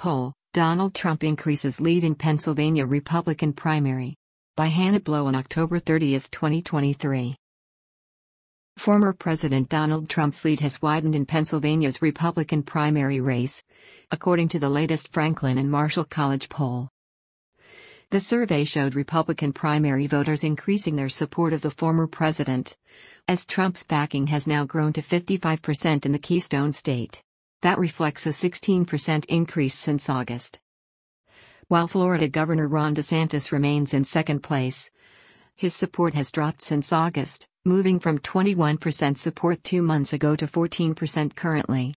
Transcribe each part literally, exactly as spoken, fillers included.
Poll, Donald Trump increases lead in Pennsylvania Republican primary. By Hannah Blow on October thirtieth, twenty twenty-three. Former President Donald Trump's lead has widened in Pennsylvania's Republican primary race, according to the latest Franklin and Marshall College poll. The survey showed Republican primary voters increasing their support of the former president, as Trump's backing has now grown to fifty-five percent in the Keystone State. That reflects a sixteen percent increase since August. While Florida Governor Ron DeSantis remains in second place, his support has dropped since August, moving from twenty-one percent support two months ago to fourteen percent currently.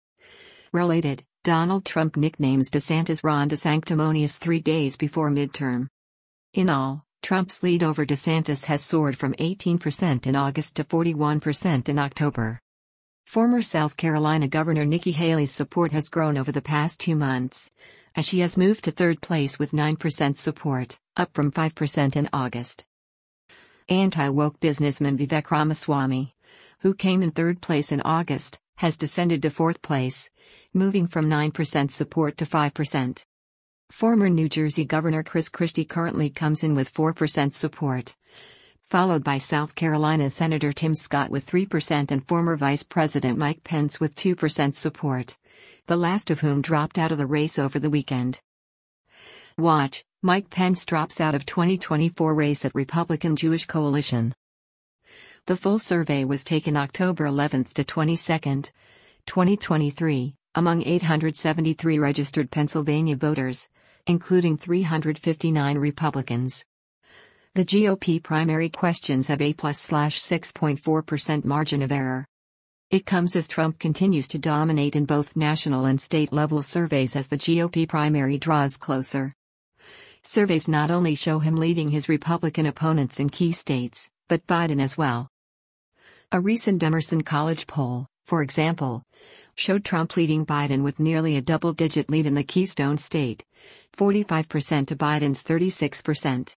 Related, Donald Trump nicknames DeSantis Ron DeSanctimonious three days before midterm. In all, Trump's lead over DeSantis has soared from eighteen percent in August to forty-one percent in October. Former South Carolina Governor Nikki Haley's support has grown over the past two months, as she has moved to third place with nine percent support, up from five percent in August. Anti-woke businessman Vivek Ramaswamy, who came in third place in August, has descended to fourth place, moving from nine percent support to five percent. Former New Jersey Governor Chris Christie currently comes in with four percent support, followed by South Carolina Senator Tim Scott with three percent and former Vice President Mike Pence with two percent support, the last of whom dropped out of the race over the weekend. Watch, Mike Pence drops out of twenty twenty-four race at Republican Jewish Coalition. The full survey was taken October eleventh to twenty-second, twenty twenty-three, among eight hundred seventy-three registered Pennsylvania voters, including three hundred fifty-nine Republicans. The G O P primary questions have a plus slash six point four percent margin of error. It comes as Trump continues to dominate in both national and state-level surveys as the G O P primary draws closer. Surveys not only show him leading his Republican opponents in key states, but Biden as well. A recent Emerson College poll, for example, showed Trump leading Biden with nearly a double-digit lead in the Keystone State, forty-five percent to Biden's thirty-six percent.